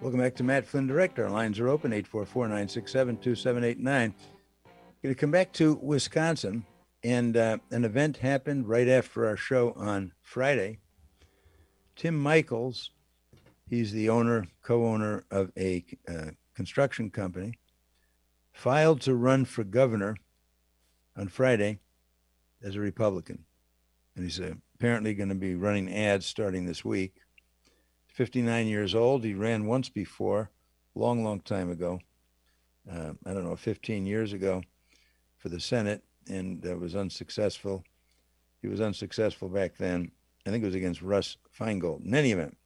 Welcome back to Matt Flynn Direct. Our lines are open, 844-967-2789. Going to come back to Wisconsin, and an event happened right after our show on Friday. Tim Michels, he's the co-owner of a construction company, filed to run for governor on Friday as a Republican. And he's apparently going to be running ads starting this week. 59 years old. He ran once before, long time ago. I don't know, 15 years ago for the Senate, and was unsuccessful. He was unsuccessful back then. I think it was against Russ Feingold. In any event,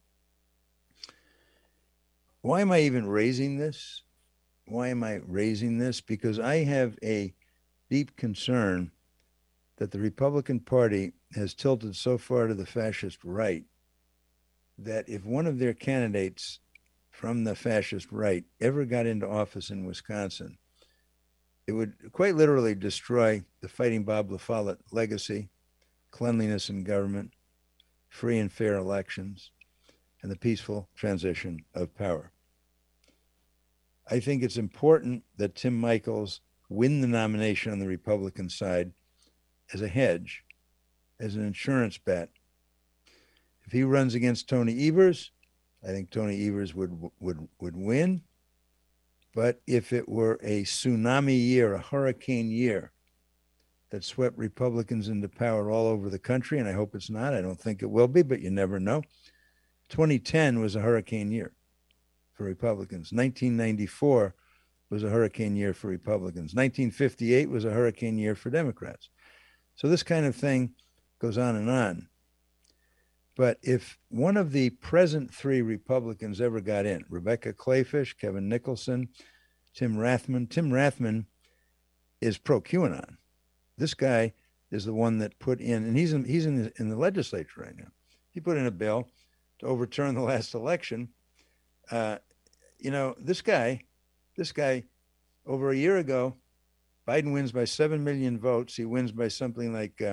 why am I even raising this? Why am I raising this? Because I have a deep concern that the Republican Party has tilted so far to the fascist right that if one of their candidates from the fascist right ever got into office in Wisconsin, it would quite literally destroy the Fighting Bob La Follette legacy, cleanliness in government, free and fair elections, and the peaceful transition of power. I think it's important that Tim Michels win the nomination on the Republican side as a hedge, as an insurance bet. If he runs against Tony Evers, I think Tony Evers would win. But if it were a tsunami year, a hurricane year that swept Republicans into power all over the country, and I hope it's not, I don't think it will be, but you never know. 2010 was a hurricane year for Republicans. 1994 was a hurricane year for Republicans. 1958 was a hurricane year for Democrats. So this kind of thing goes on and on. But if one of the present three Republicans ever got in, Rebecca Kleefisch, Kevin Nicholson, Tim Rathman is pro-QAnon. This guy is the one that put in, and he's in the legislature right now. He put in a bill to overturn the last election. This guy, over a year ago, Biden wins by 7 million votes. He wins by something like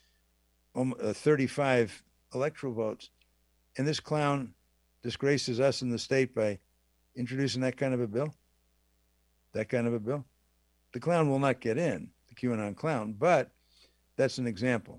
35 electoral votes. And this clown disgraces us in the state by introducing that kind of a bill. The clown will not get in, the QAnon clown, but that's an example.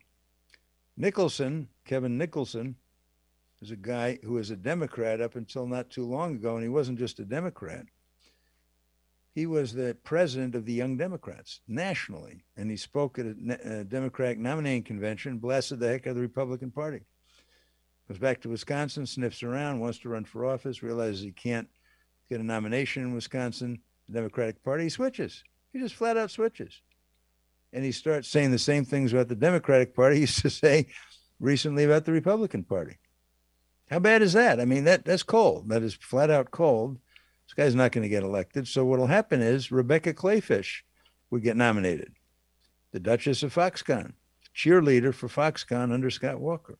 Kevin Nicholson, is a guy who was a Democrat up until not too long ago, and he wasn't just a Democrat. He was the president of the Young Democrats nationally, and he spoke at a Democratic nominating convention, blasted the heck out of the Republican Party. Goes back to Wisconsin, sniffs around, wants to run for office, realizes he can't get a nomination in Wisconsin, the Democratic Party, he switches. He just flat out switches. And he starts saying the same things about the Democratic Party he used to say recently about the Republican Party. How bad is that? I mean, that's cold. That is flat out cold. This guy's not going to get elected. So what will happen is Rebecca Kleefisch would get nominated. The Duchess of Foxconn, cheerleader for Foxconn under Scott Walker.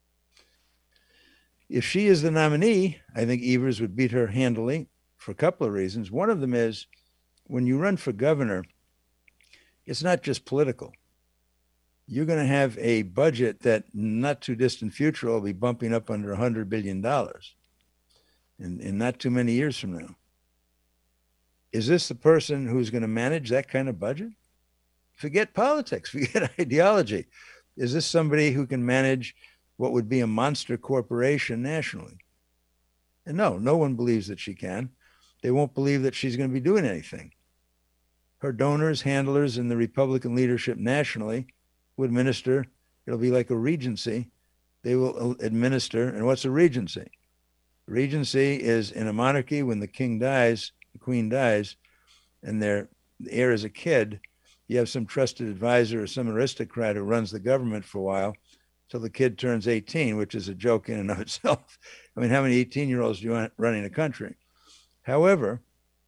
If she is the nominee, I think Evers would beat her handily for a couple of reasons. One of them is when you run for governor, it's not just political. You're going to have a budget that not too distant future will be bumping up under $100 billion in not too many years from now. Is this the person who's going to manage that kind of budget? Forget politics, forget ideology. Is this somebody who can manage what would be a monster corporation nationally? And no one believes that she can. They won't believe that she's going to be doing anything. Her donors, handlers, and the Republican leadership nationally will administer. It'll be like a regency. They will administer. And what's a regency? Regency is in a monarchy when the king dies, the queen dies, and the heir is a kid. You have some trusted advisor or some aristocrat who runs the government for a while till the kid turns 18, which is a joke in and of itself. I mean, how many 18-year-olds do you want running a country? However,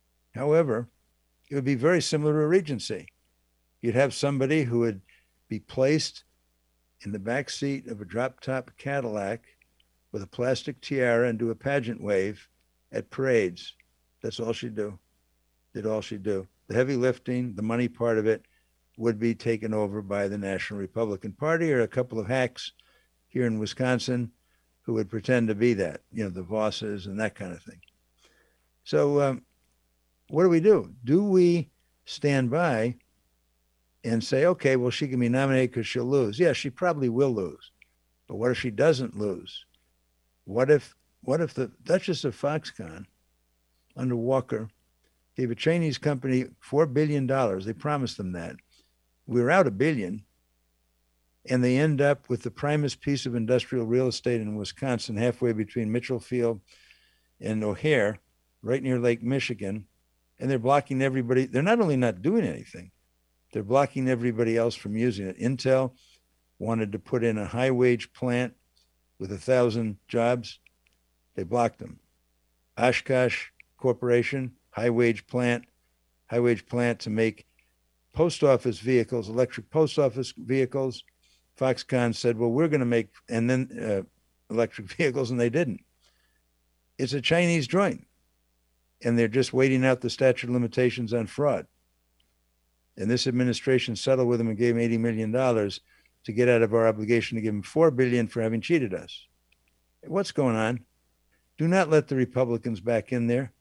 it would be very similar to a regency. You'd have somebody who would be placed in the back seat of a drop-top Cadillac with a plastic tiara and do a pageant wave at parades. That's all she'd do. Did all she'd do. The heavy lifting, the money part of it would be taken over by the National Republican Party or a couple of hacks here in Wisconsin who would pretend to be that, the Vosses and that kind of thing. So what do? Do we stand by and say, okay, well, she can be nominated because she'll lose? Yeah, she probably will lose. But what if she doesn't lose? What if the Duchess of Foxconn under Walker gave a Chinese company $4 billion? They promised them that. We were out $1 billion. And they end up with the primest piece of industrial real estate in Wisconsin, halfway between Mitchell Field and O'Hare, right near Lake Michigan. And they're blocking everybody. They're not only not doing anything, they're blocking everybody else from using it. Intel wanted to put in a high wage plant with 1,000 jobs. They blocked them. Oshkosh Corporation, high wage plant to make post office vehicles, electric post office vehicles. Foxconn said, well, we're going to make, and then electric vehicles, and they didn't. It's a Chinese joint, and they're just waiting out the statute of limitations on fraud. And this administration settled with them and gave them $80 million to get out of our obligation to give them $4 billion for having cheated us. What's going on? Do not let the Republicans back in there.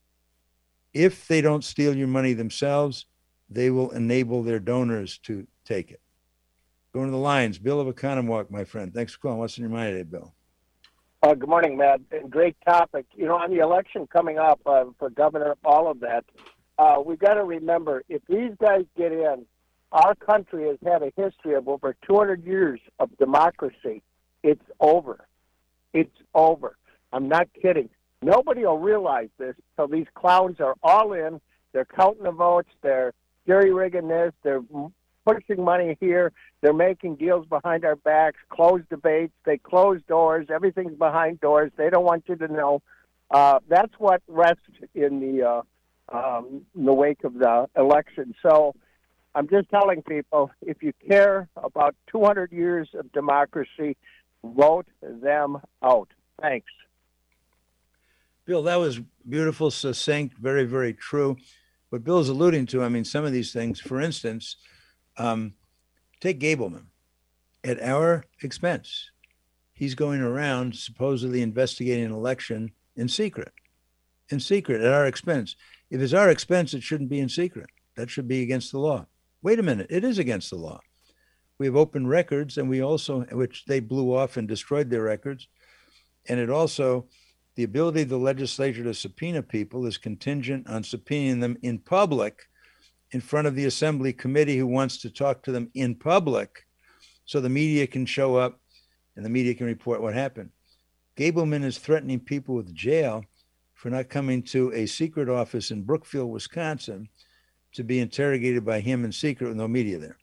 If they don't steal your money themselves, they will enable their donors to take it. Going to the lines. Bill of Economwalk, my friend. Thanks for calling. What's in your mind today, Bill? Good morning, Matt. Great topic. On the election coming up for governor, all of that, we've got to remember, if these guys get in, our country has had a history of over 200 years of democracy. It's over. It's over. I'm not kidding. Nobody will realize this until these clowns are all in. They're counting the votes. They're jerry-rigging this. They're pushing money here. They're making deals behind our backs, closed debates. They close doors. Everything's behind doors. They don't want you to know. That's what rests in the wake of the election. So I'm just telling people, if you care about 200 years of democracy, vote them out. Thanks. Bill, that was beautiful, succinct, very, very true. What Bill's alluding to, I mean, some of these things, for instance, take Gableman. At our expense, he's going around supposedly investigating an election in secret at our expense. If it's our expense, it shouldn't be in secret. That should be against the law. Wait a minute, it is against the law. We have open records, and we also, which they blew off and destroyed their records. And it also, the ability of the legislature to subpoena people is contingent on subpoenaing them in public in front of the assembly committee who wants to talk to them in public so the media can show up and the media can report what happened. Gableman is threatening people with jail for not coming to a secret office in Brookfield, Wisconsin, to be interrogated by him in secret with no media there.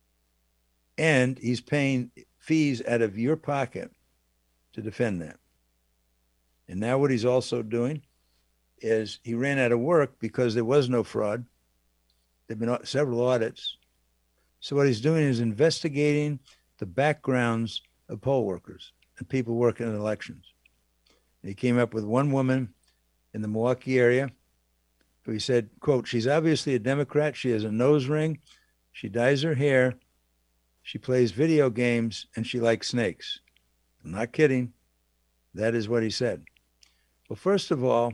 And he's paying fees out of your pocket to defend that. And now what he's also doing is he ran out of work because there was no fraud. There've been several audits. So what he's doing is investigating the backgrounds of poll workers and people working in elections. And he came up with one woman in the Milwaukee area who he said, quote, she's obviously a Democrat. She has a nose ring. She dyes her hair. She plays video games and she likes snakes. I'm not kidding. That is what he said. Well, first of all,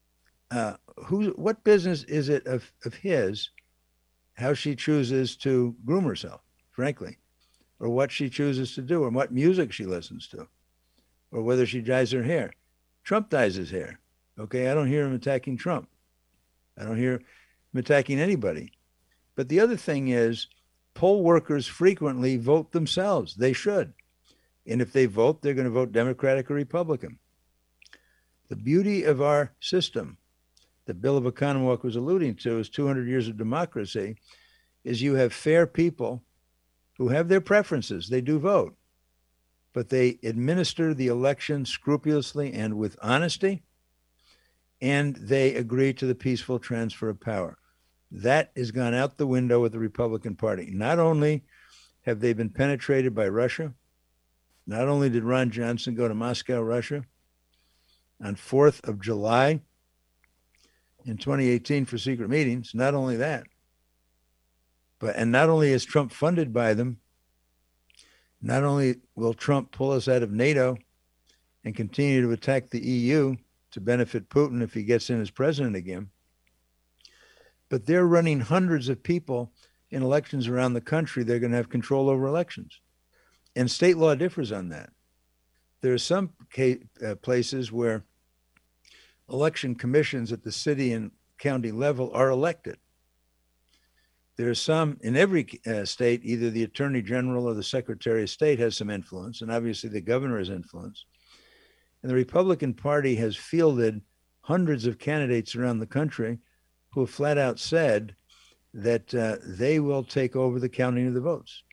what business is it of his how she chooses to groom herself, frankly, or what she chooses to do, or what music she listens to, or whether she dyes her hair? Trump dyes his hair. Okay, I don't hear him attacking Trump. I don't hear him attacking anybody. But the other thing is, poll workers frequently vote themselves. They should. And if they vote, they're going to vote Democratic or Republican. The beauty of our system that Bill of Economwalk was alluding to is 200 years of democracy, is you have fair people who have their preferences. They do vote, but they administer the election scrupulously and with honesty, and they agree to the peaceful transfer of power. That has gone out the window with the Republican Party. Not only have they been penetrated by Russia, not only did Ron Johnson go to Moscow, Russia, on 4th of July in 2018 for secret meetings, not only that, and not only is Trump funded by them, not only will Trump pull us out of NATO and continue to attack the EU to benefit Putin if he gets in as president again. But they're running hundreds of people in elections around the country. They're going to have control over elections. And state law differs on that. There are some places where election commissions at the city and county level are elected. There are some in every state, either the attorney general or the secretary of state has some influence, and obviously the governor has influence. And the Republican Party has fielded hundreds of candidates around the country who have flat out said that they will take over the counting of the votes.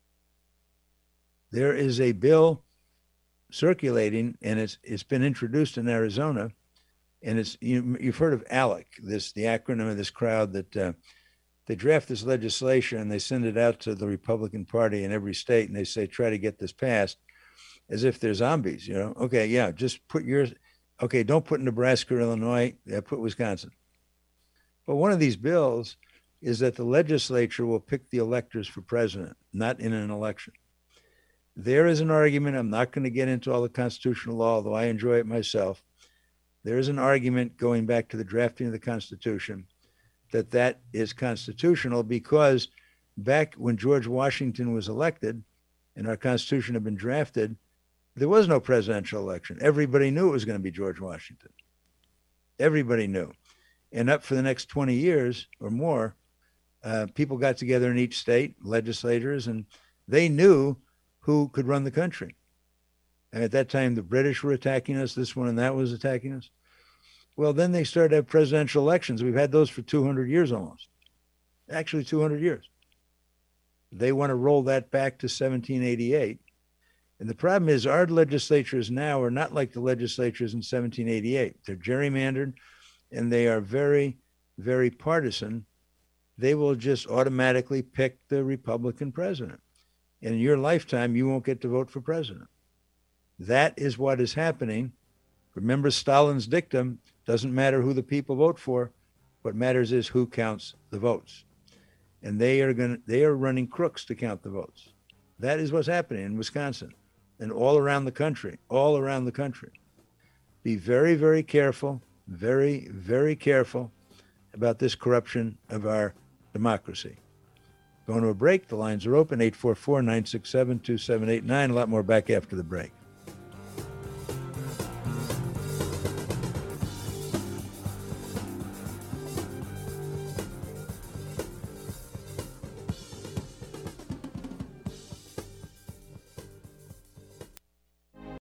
There is a bill circulating, and it's been introduced in Arizona, and it's you've heard of ALEC, the acronym of this crowd that they draft this legislation and they send it out to the Republican Party in every state, and they say try to get this passed, as if they're zombies. Okay, yeah, just put yours. Okay, don't put Nebraska or Illinois. Put Wisconsin. But one of these bills is that the legislature will pick the electors for president, not in an election. There is an argument. I'm not going to get into all the constitutional law, although I enjoy it myself. There is an argument going back to the drafting of the Constitution that is constitutional, because back when George Washington was elected and our Constitution had been drafted, there was no presidential election. Everybody knew it was going to be George Washington. Everybody knew. And up for the next 20 years or more, people got together in each state, legislators, and they knew who could run the country. And at that time, the British were attacking us. This one and that was attacking us. Well, then they started to have presidential elections. We've had those for 200 years almost. Actually, 200 years. They want to roll that back to 1788. And the problem is our legislatures now are not like the legislatures in 1788. They're gerrymandered, and they are very, very partisan. They will just automatically pick the Republican president. And in your lifetime, you won't get to vote for president. That is what is happening. Remember Stalin's dictum, doesn't matter who the people vote for. What matters is who counts the votes. And they are running crooks to count the votes. That is what's happening in Wisconsin and all around the country, Be very, very careful, very, very careful about this corruption of our democracy. Going to a break. The lines are open, 844-967-2789. A lot more back after the break.